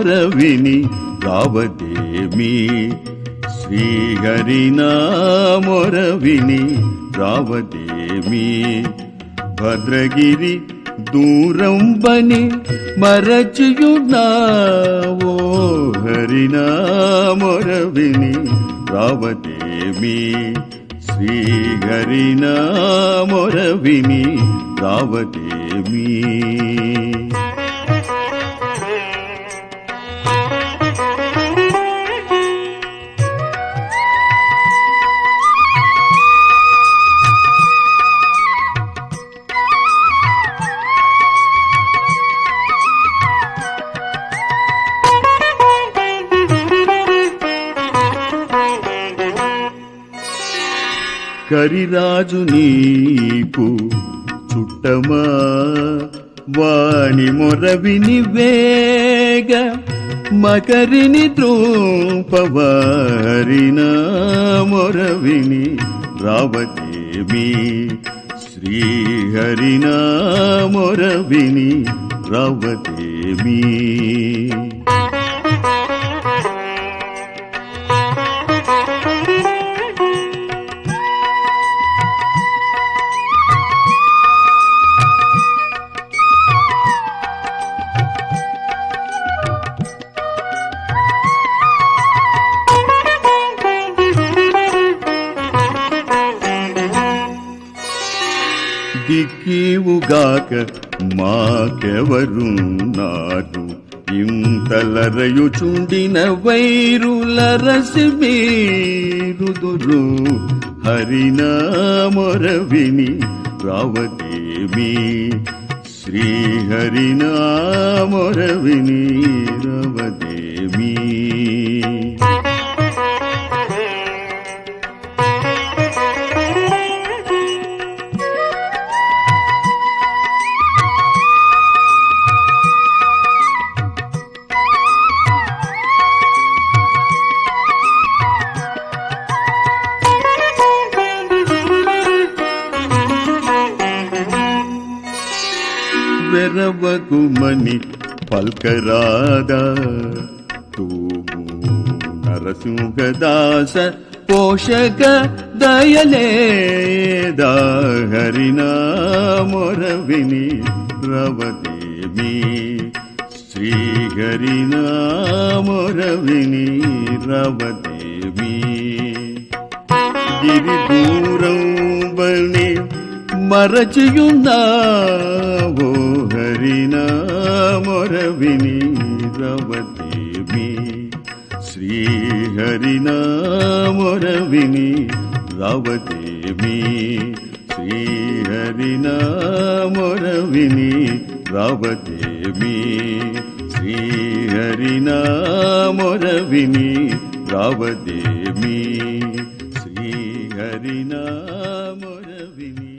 మొరవిని రావదేమి శ్రీహరినా మొరవిని రావదేమి భద్రగిరి దూరం బని మరచియున్నావో హరినా మొరవిని రావదేమి శ్రీహరినా మొరవిని రావదేమి కరిరాజు నీకు చుట్టమా వాని మొరవిని వేగ మకరిని ద్రూపవారినా మొరవిని రావదేమి శ్రీహరినా మొరవిని రావదేమి దిక్కివుగాక మాకెవరున్నారు ఇంతలరయుచుండిన వైరులరసి మీరుదురు హరినా మొరవిని రావదేమి శ్రీహరినా మొరవిని రావదేమి వెరవగుమని పల్కరాదా తూము నరసింహదాస పోషక దయలేదా హరినా మొరవిని రావదేమి శ్రీహరినా మొరవిని రావదేమి గిరి దూరం బని మరచియున్నావో హరినా మొరవిని రావదేమి శ్రీహరినా మొరవిని రావదేమి శ్రీహరినా మొరవిని రావదేమి శ్రీహరినా మొరవిని రావదేమి శ్రీహరినా మొరవిని